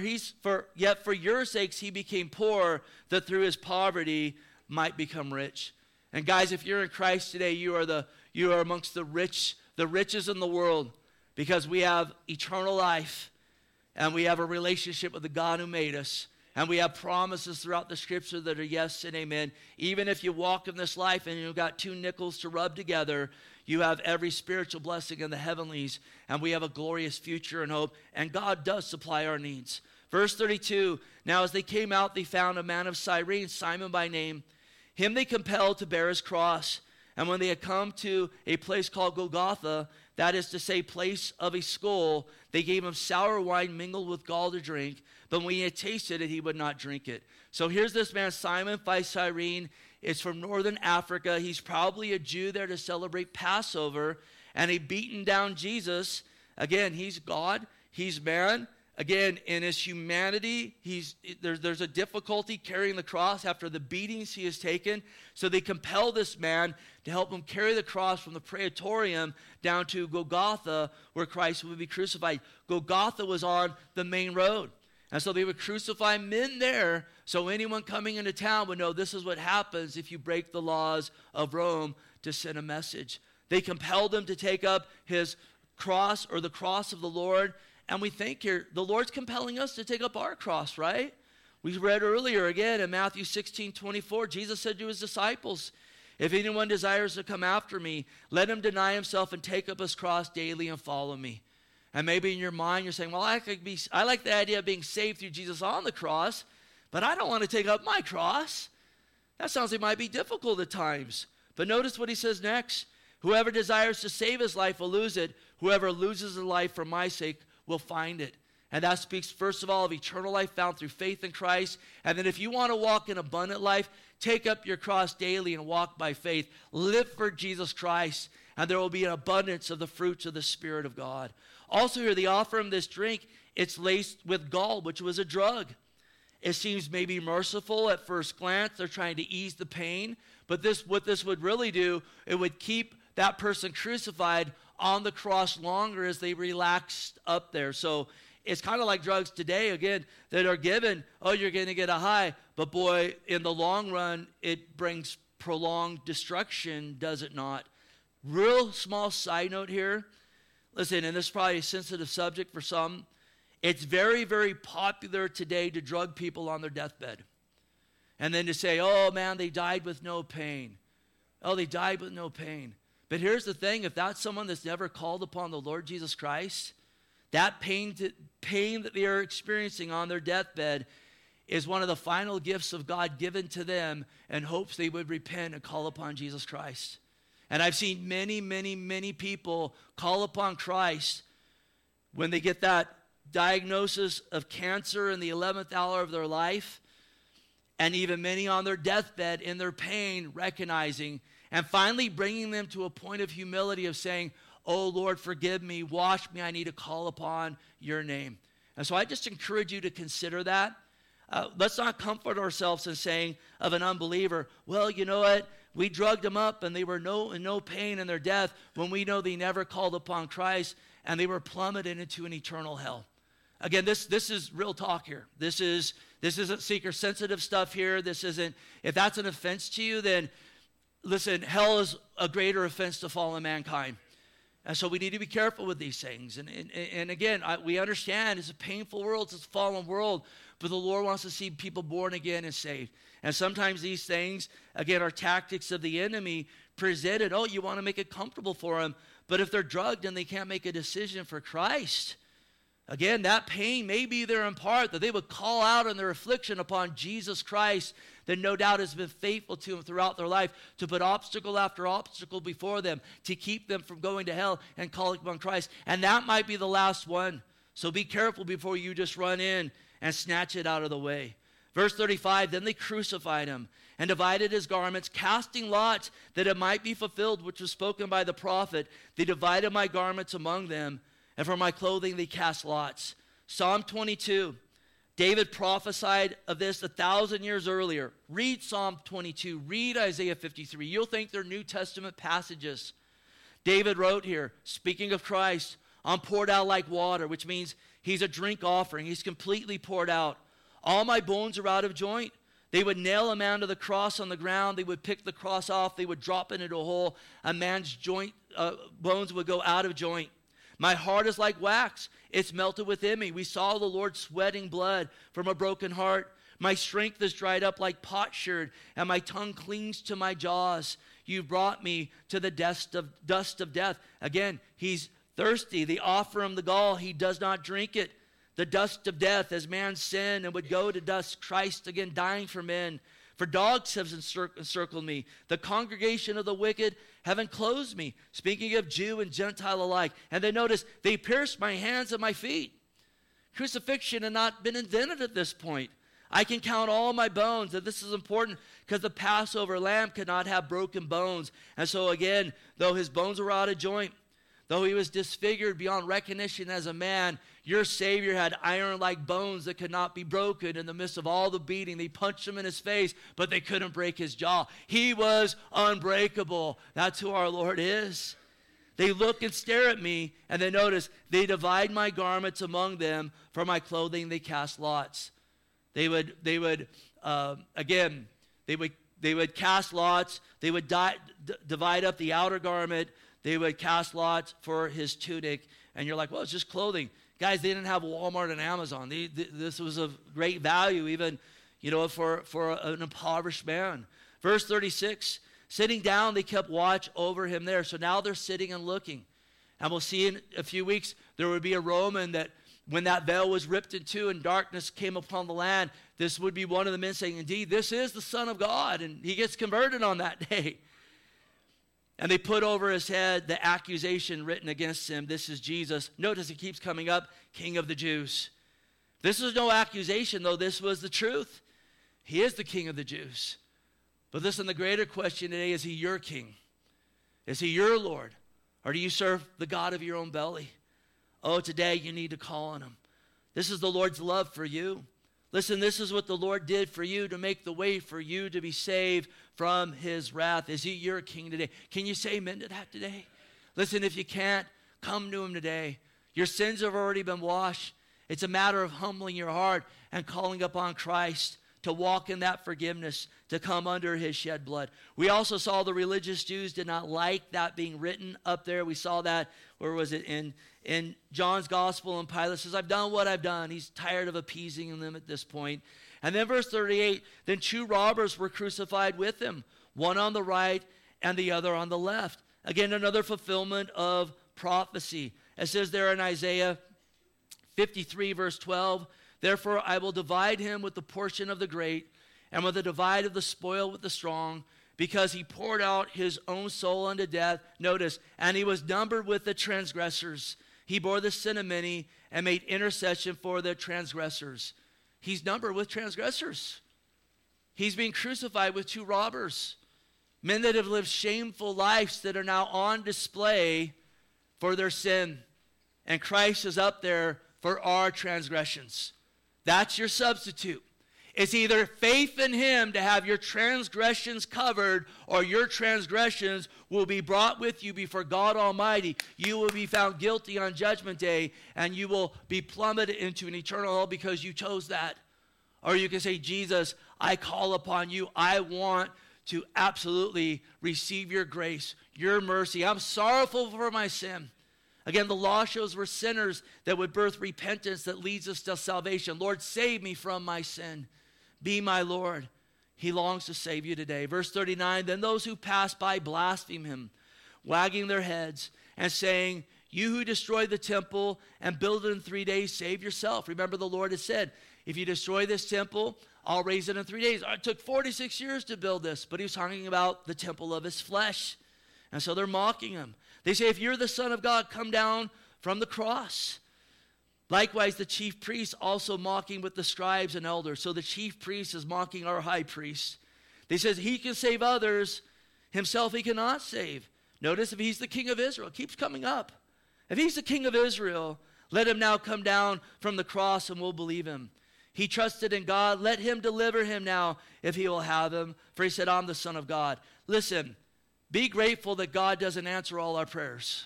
your sakes he became poor, that through his poverty might become rich. And guys, if you're in Christ today, you are amongst the riches in the world, because we have eternal life, and we have a relationship with the God who made us. And we have promises throughout the scripture that are yes and amen. Even if you walk in this life and you've got 2 nickels to rub together, you have every spiritual blessing in the heavenlies. And we have a glorious future and hope. And God does supply our needs. Verse 32, now as they came out, they found a man of Cyrene, Simon by name. Him they compelled to bear his cross. And when they had come to a place called Golgotha, that is to say, place of a skull, they gave him sour wine mingled with gall to drink. But when he had tasted it, he would not drink it. So here's this man, Simon by Cyrene. It's from northern Africa. He's probably a Jew there to celebrate Passover. And he beaten down Jesus. Again, he's God. He's man. Again, in his humanity, there's a difficulty carrying the cross after the beatings he has taken. So they compel this man to help him carry the cross from the Praetorium down to Golgotha, where Christ would be crucified. Golgotha was on the main road. And so they would crucify men there, so anyone coming into town would know this is what happens if you break the laws of Rome to send a message. They compelled him to take up his cross, or the cross of the Lord. And we think here, the Lord's compelling us to take up our cross, right? We read earlier again in Matthew 16:24, Jesus said to his disciples, if anyone desires to come after me, let him deny himself and take up his cross daily and follow me. And maybe in your mind you're saying, well, I like the idea of being saved through Jesus on the cross, but I don't want to take up my cross. That sounds like it might be difficult at times. But notice what he says next. Whoever desires to save his life will lose it. Whoever loses his life for my sake will find it. And that speaks, first of all, of eternal life found through faith in Christ. And then if you want to walk in abundant life, take up your cross daily and walk by faith. Live for Jesus Christ, and there will be an abundance of the fruits of the Spirit of God. Also here, they offer him this drink. It's laced with gall, which was a drug. It seems maybe merciful at first glance. They're trying to ease the pain. But what this would really do, it would keep that person crucified on the cross longer as they relaxed up there. So it's kind of like drugs today, again, that are given, oh, you're going to get a high. But boy, in the long run, it brings prolonged destruction, does it not? Real small side note here. Listen, and this is probably a sensitive subject for some. It's very, very popular today to drug people on their deathbed. And then to say, oh, man, they died with no pain. Oh, they died with no pain. But here's the thing. If that's someone that's never called upon the Lord Jesus Christ, that pain that they are experiencing on their deathbed is one of the final gifts of God given to them in hopes they would repent and call upon Jesus Christ. And I've seen many, many, many people call upon Christ when they get that diagnosis of cancer in the 11th hour of their life, and even many on their deathbed in their pain, recognizing and finally bringing them to a point of humility of saying, oh, Lord, forgive me, wash me, I need to call upon your name. And so I just encourage you to consider that. Let's not comfort ourselves in saying of an unbeliever, well, you know what? We drugged them up and they were in no pain in their death, when we know they never called upon Christ and they were plummeted into an eternal hell. Again, this is real talk here. This isn't seeker-sensitive stuff here. This isn't, if that's an offense to you, then listen, hell is a greater offense to fallen mankind. And so we need to be careful with these things. And again, we understand it's a painful world, it's a fallen world, but the Lord wants to see people born again and saved. And sometimes these things, again, are tactics of the enemy presented. Oh, you want to make it comfortable for them. But if they're drugged and they can't make a decision for Christ, again, that pain may be there in part that they would call out in their affliction upon Jesus Christ, that no doubt has been faithful to them throughout their life, to put obstacle after obstacle before them, to keep them from going to hell and calling upon Christ. And that might be the last one. So be careful before you just run in and snatch it out of the way. Verse 35, then they crucified him and divided his garments, casting lots that it might be fulfilled, which was spoken by the prophet. They divided my garments among them, and for my clothing they cast lots. Psalm 22, David prophesied of this 1,000 years earlier. Read Psalm 22. Read Isaiah 53. You'll think they're New Testament passages. David wrote here, speaking of Christ, I'm poured out like water, which means he's a drink offering. He's completely poured out. All my bones are out of joint. They would nail a man to the cross on the ground. They would pick the cross off. They would drop it into a hole. A man's bones would go out of joint. My heart is like wax. It's melted within me. We saw the Lord sweating blood from a broken heart. My strength is dried up like potsherd, and my tongue clings to my jaws. You brought me to the dust of death. Again, he's thirsty. They offer him the gall. He does not drink it. The dust of death, as man sinned and would go to dust, Christ again dying for men. For dogs have encircled me. The congregation of the wicked have enclosed me. Speaking of Jew and Gentile alike. And then notice, they pierced my hands and my feet. Crucifixion had not been invented at this point. I can count all my bones. And this is important because the Passover lamb could not have broken bones. And so again, though his bones were out of joint, though he was disfigured beyond recognition as a man, your Savior had iron-like bones that could not be broken. In the midst of all the beating, they punched him in his face, but they couldn't break his jaw. He was unbreakable. That's who our Lord is. They look and stare at me, and then notice, they divide my garments among them. For my clothing they cast lots. They would cast lots. They would divide up the outer garment. They would cast lots for his tunic. And you're like, well, it's just clothing. Guys, they didn't have Walmart and Amazon. This was of great value, even, for an impoverished man. Verse 36, sitting down, they kept watch over him there. So now they're sitting and looking. And we'll see in a few weeks, there would be a Roman that when that veil was ripped in two and darkness came upon the land, this would be one of the men saying, indeed, this is the Son of God. And he gets converted on that day. And they put over his head the accusation written against him. This is Jesus. Notice it keeps coming up, King of the Jews. This is no accusation, though. This was the truth. He is the King of the Jews. But listen, the greater question today, is he your king? Is he your Lord? Or do you serve the God of your own belly? Oh, today you need to call on him. This is the Lord's love for you. Listen, this is what the Lord did for you to make the way for you to be saved from his wrath. Is he your king today? Can you say amen to that today? Listen, if you can't, come to him today. Your sins have already been washed. It's a matter of humbling your heart and calling upon Christ to walk in that forgiveness, to come under his shed blood. We also saw the religious Jews did not like that being written up there. We saw that, where was it, in John's gospel, and Pilate says, I've done what I've done. He's tired of appeasing them at this point. And then verse 38, then 2 robbers were crucified with him, one on the right and the other on the left. Again, another fulfillment of prophecy. It says there in Isaiah 53, verse 12, therefore I will divide him with the portion of the great, and with the divide of the spoil with the strong, because he poured out his own soul unto death. Notice, and he was numbered with the transgressors. He bore the sin of many and made intercession for the transgressors. He's numbered with transgressors. He's being crucified with 2 robbers, men that have lived shameful lives that are now on display for their sin. And Christ is up there for our transgressions. That's your substitute. It's either faith in him to have your transgressions covered, or your transgressions will be brought with you before God Almighty. You will be found guilty on Judgment Day, and you will be plummeted into an eternal hell because you chose that. Or you can say, Jesus, I call upon you. I want to absolutely receive your grace, your mercy. I'm sorrowful for my sin. Again, the law shows we're sinners that would birth repentance that leads us to salvation. Lord, save me from my sin. Be my Lord. He longs to save you today. Verse 39, then those who pass by blaspheme him, wagging their heads and saying, you who destroy the temple and build it in 3 days, save yourself. Remember, the Lord has said, if you destroy this temple, I'll raise it in 3 days. It took 46 years to build this, but he was talking about the temple of his flesh. And so they're mocking him. They say, if you're the Son of God, come down from the cross. Likewise, the chief priests also mocking with the scribes and elders. So the chief priest is mocking our high priest. They says he can save others, himself he cannot save. Notice, if he's the king of Israel, it keeps coming up. If he's the king of Israel, let him now come down from the cross and we'll believe him. He trusted in God. Let him deliver him now if he will have him. For he said, I'm the Son of God. Listen, be grateful that God doesn't answer all our prayers.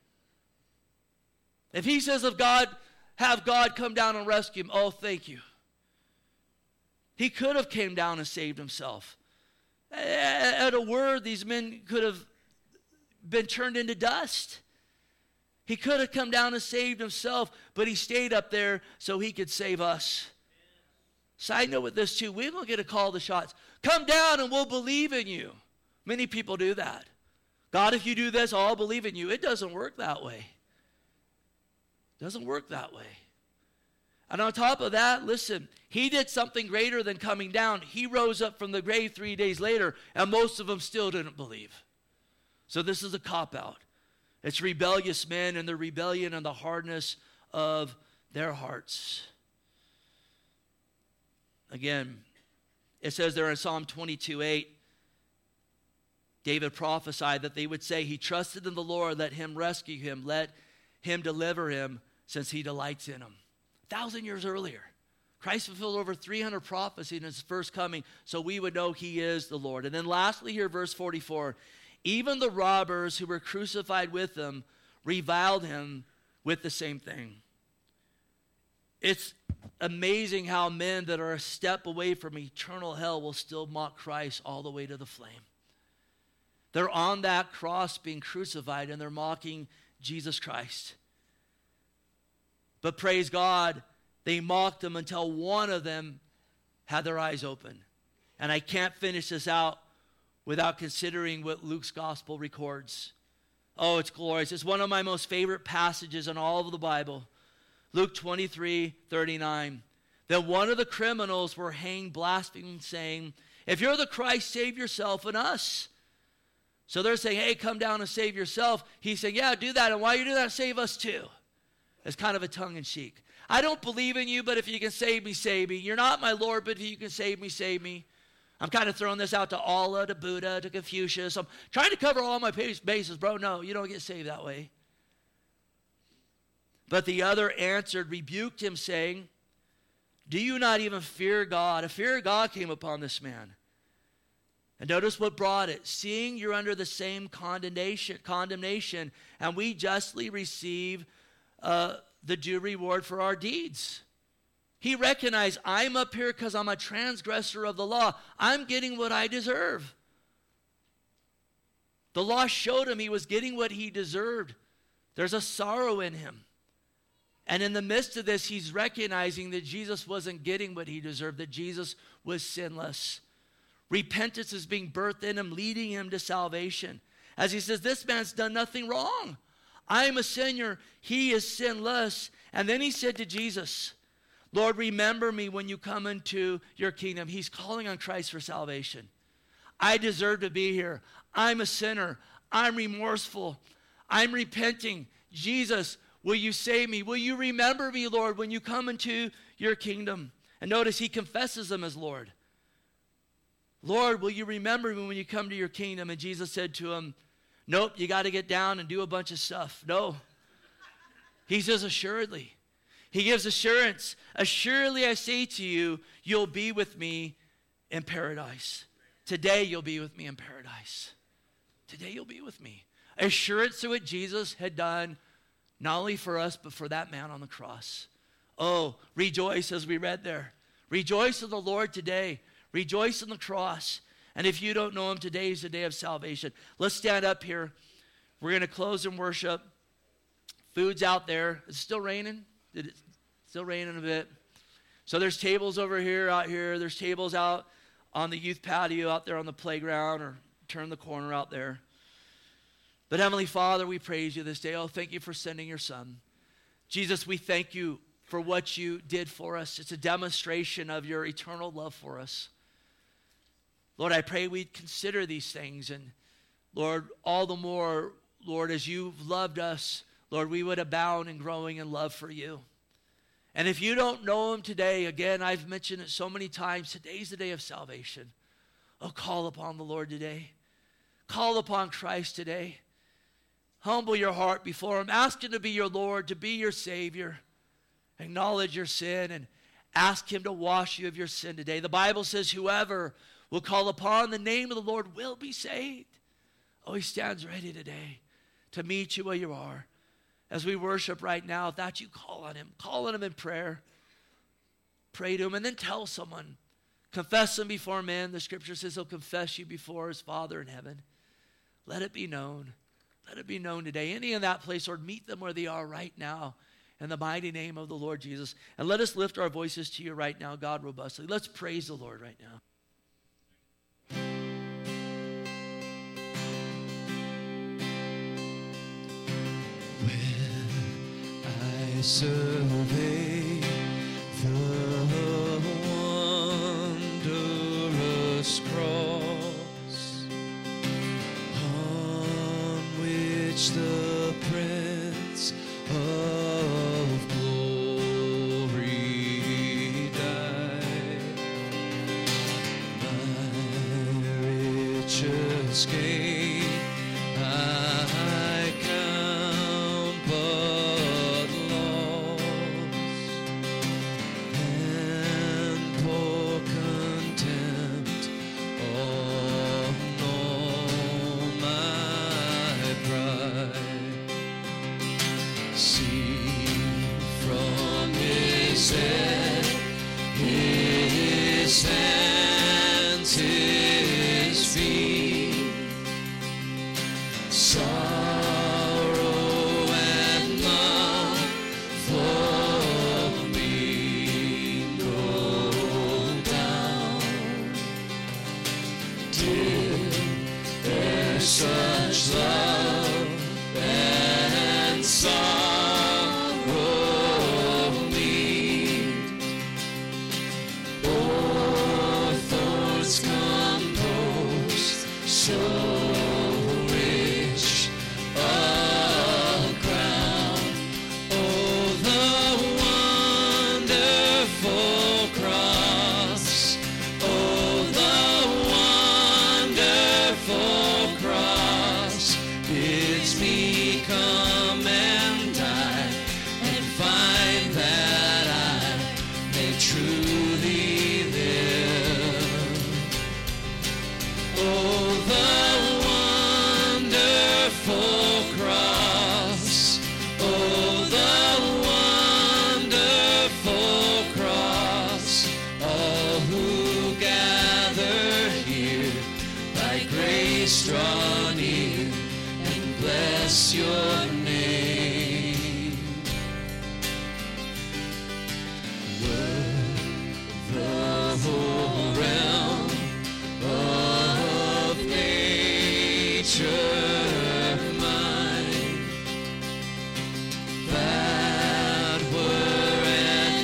If he says of God, have God come down and rescue him, oh, thank you. He could have came down and saved himself. At a word, these men could have been turned into dust. He could have come down and saved himself, but he stayed up there so he could save us. Side note with this too, we don't get to call the shots. Come down and we'll believe in you. Many people do that. God, if you do this, I'll believe in you. It doesn't work that way. It doesn't work that way. And on top of that, listen, he did something greater than coming down. He rose up from the grave 3 days later, and most of them still didn't believe. So this is a cop-out. It's rebellious men and the rebellion and the hardness of their hearts. Again, it says there in Psalm 22:8, David prophesied that they would say, he trusted in the Lord, let him rescue him, let him deliver him, since he delights in him. 1,000 years earlier, Christ fulfilled over 300 prophecies in his first coming, so we would know he is the Lord. And then lastly here, verse 44, even the robbers who were crucified with him reviled him with the same thing. It's amazing how men that are a step away from eternal hell will still mock Christ all the way to the flame. They're on that cross being crucified and they're mocking Jesus Christ. But praise God, they mocked him until one of them had their eyes open. And I can't finish this out without considering what Luke's gospel records. Oh, it's glorious. It's one of my most favorite passages in all of the Bible. Luke 23:39. Then one of the criminals were hanged blaspheming, saying, if you're the Christ, save yourself and us. So they're saying, hey, come down and save yourself. He's saying, yeah, do that. And while you do that, save us too. It's kind of a tongue-in-cheek. I don't believe in you, but if you can save me, save me. You're not my Lord, but if you can save me, save me. I'm kind of throwing this out to Allah, to Buddha, to Confucius. I'm trying to cover all my bases, bro. No, you don't get saved that way. But the other answered, rebuked him, saying, do you not even fear God? A fear of God came upon this man. And notice what brought it. Seeing you're under the same condemnation, and we justly receive the due reward for our deeds. He recognized, I'm up here because I'm a transgressor of the law. I'm getting what I deserve. The law showed him he was getting what he deserved. There's a sorrow in him. And in the midst of this, he's recognizing that Jesus wasn't getting what he deserved, that Jesus was sinless. Repentance is being birthed in him, leading him to salvation. As he says, this man's done nothing wrong. I am a sinner. He is sinless. And then he said to Jesus, Lord, remember me when you come into your kingdom. He's calling on Christ for salvation. I deserve to be here. I'm a sinner. I'm remorseful. I'm repenting. Jesus, will you save me? Will you remember me, Lord, when you come into your kingdom? And notice he confesses him as Lord. Lord, will you remember me when you come to your kingdom? And Jesus said to him, nope, you got to get down and do a bunch of stuff. No. He says, assuredly. He gives assurance. Assuredly, I say to you, you'll be with me in paradise. Today, you'll be with me in paradise. Today, you'll be with me. Assurance to what Jesus had done, not only for us, but for that man on the cross. Oh, rejoice as we read there. Rejoice in the Lord today. Rejoice in the cross. And if you don't know him, today is the day of salvation. Let's stand up here. We're going to close in worship. Food's out there. It's still raining. It's still raining a bit. So there's tables over here, out here. There's tables out on the youth patio, out there on the playground, or turn the corner out there. But Heavenly Father, we praise you this day. Oh, thank you for sending your Son. Jesus, we thank you for what you did for us. It's a demonstration of your eternal love for us. Lord, I pray we'd consider these things. And Lord, all the more, Lord, as you've loved us, Lord, we would abound in growing in love for you. And if you don't know him today, again, I've mentioned it so many times, today's the day of salvation. Oh, call upon the Lord today. Call upon Christ today. Humble your heart before him. Ask him to be your Lord, to be your Savior. Acknowledge your sin and Ask him to wash you of your sin today. The Bible says whoever will call upon the name of the Lord will be saved. Oh, he stands ready today to meet you where you are. As we worship right now, if that's you, call on him in prayer. Pray to him and then tell someone. Confess him before men. The scripture says he'll confess you before his Father in heaven. Let it be known. Let it be known today. Any in that place, Lord, meet them where they are right now in the mighty name of the Lord Jesus. And let us lift our voices to you right now, God, robustly. Let's praise the Lord right now. When I survey the wondrous cross on which the Prince of glory died, my richest gain I count but loss, and pour contempt on all my pride. See from his head, his hands, his feet, sorrow and love for me go down. Did there such love and sorrow meet, o'er thorns composed, so rich a crown? Oh, the wonderful cross! Oh, the wonderful cross bids me come and die and find that I may truly live. Oh, the wonderful cross! Oh, the wonderful cross! All who gather here by grace draw near and bless your name. Were the whole realm of nature mine, that were an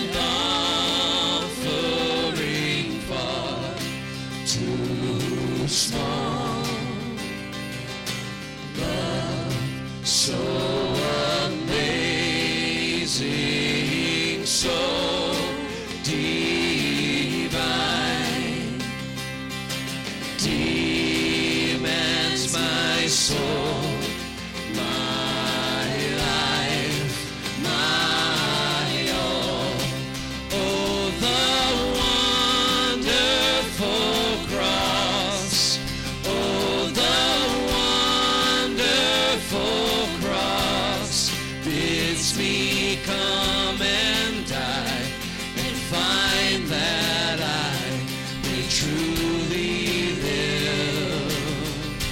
offering far too small. Love so amazing, so divine, demands my soul, my life, my all. Oh, the wonderful cross! Oh, the wonderful cross bids me come and die and find that I may truly live.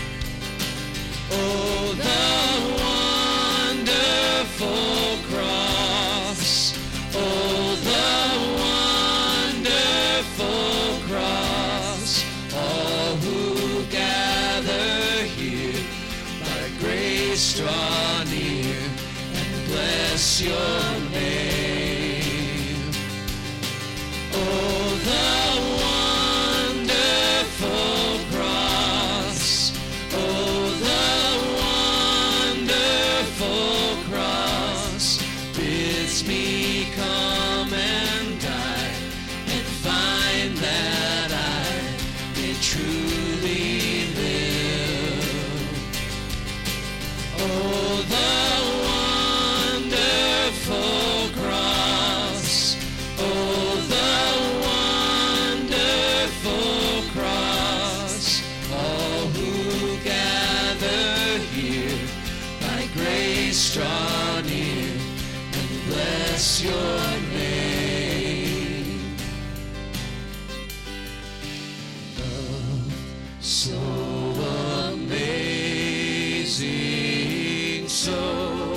Oh, the wonderful cross! Oh, the wonderful cross! All who gather here by grace draw near and bless your name. Oh, the wonderful cross! Oh, the wonderful cross bids me come and die and find that I may truly live. Oh, the wonderful Please draw near and bless your name. Love so amazing, so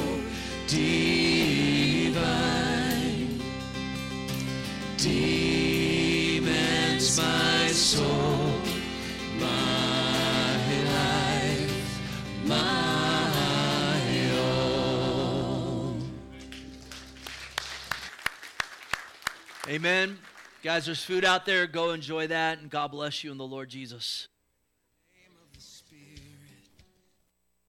divine, demands my soul, my life, my own. Amen. Guys, there's food out there. Go enjoy that, and God bless you in the Lord Jesus.